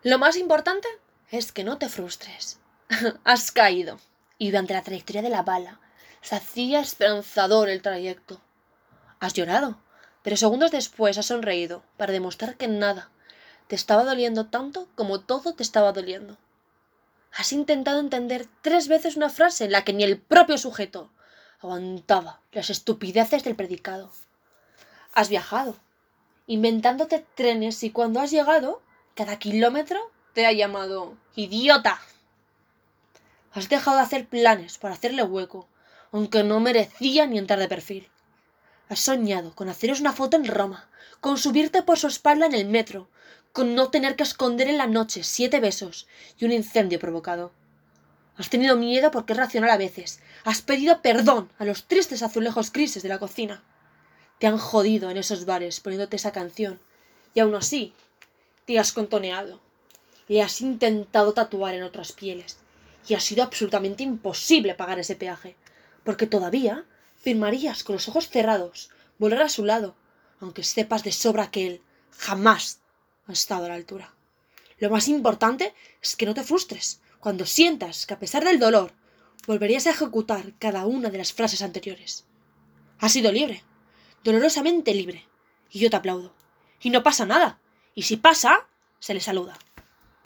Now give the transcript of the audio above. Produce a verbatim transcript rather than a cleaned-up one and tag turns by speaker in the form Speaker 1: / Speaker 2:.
Speaker 1: Lo más importante es que no te frustres. Has caído, y durante la trayectoria de la bala se hacía esperanzador el trayecto. Has llorado, pero segundos después has sonreído para demostrar que nada te estaba doliendo tanto como todo te estaba doliendo. Has intentado entender tres veces una frase en la que ni el propio sujeto aguantaba las estupideces del predicado. Has viajado, inventándote trenes, y cuando has llegado, cada kilómetro te ha llamado ¡idiota! Has dejado de hacer planes para hacerle hueco, aunque no merecía ni entrar de perfil. Has soñado con haceros una foto en Roma, con subirte por su espalda en el metro, con no tener que esconder en la noche siete besos y un incendio provocado. Has tenido miedo porque es racional a veces. Has pedido perdón a los tristes azulejos grises de la cocina. Te han jodido en esos bares poniéndote esa canción, y aún así te has contoneado. Le has intentado tatuar en otras pieles, y ha sido absolutamente imposible pagar ese peaje, porque todavía firmarías con los ojos cerrados volar a su lado, aunque sepas de sobra que él jamás ha estado a la altura. Lo más importante es que no te frustres cuando sientas que, a pesar del dolor, volverías a ejecutar cada una de las frases anteriores. Has sido libre, dolorosamente libre, y yo te aplaudo. Y no pasa nada, y si pasa, se le saluda.